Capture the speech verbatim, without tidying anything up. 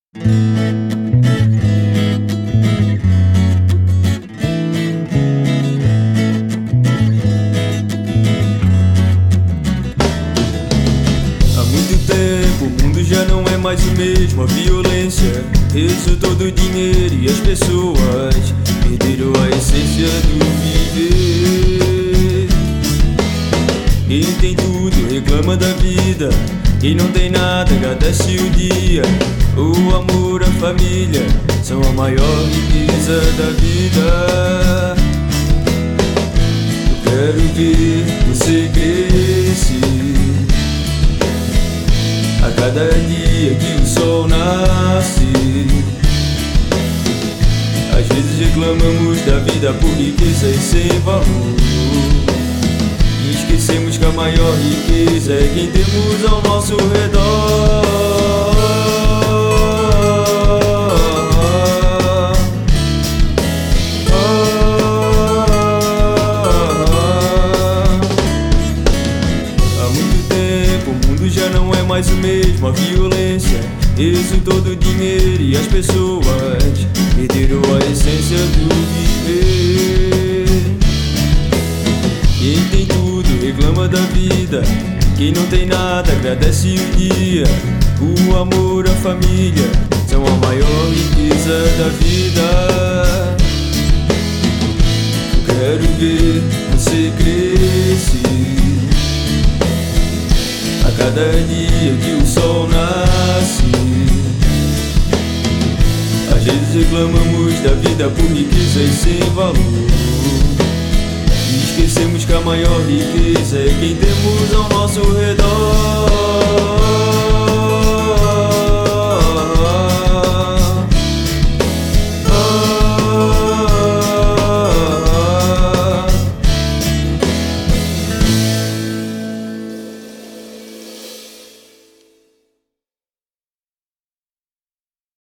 Há muito tempo o mundo já não é mais o mesmo. A violência resultou do dinheiro e as pessoas perderam a essência do viver. Quem tem tudo reclama da vida, quem não tem nada agradece o dia. O amor, a família são a maior riqueza da vida. Eu quero ver você crescer a cada dia que o sol nasce. Às vezes reclamamos da vida por riqueza e sem valor, e esquecemos que a maior riqueza é quem temos ao nosso redor. Há muito tempo o mundo já não é mais o mesmo. A violência resultou do dinheiro e as pessoas perderam a essência do viver. Quem tem tudo reclama da vida, quem não tem nada agradece o dia. O amor, a família são a maior riqueza da vida. Eu quero ver você crescer a cada dia que o sol nasce. Às vezes reclamamos da vida por riqueza e sem valor, e esquecemos que a maior riqueza é quem temos ao nosso redor.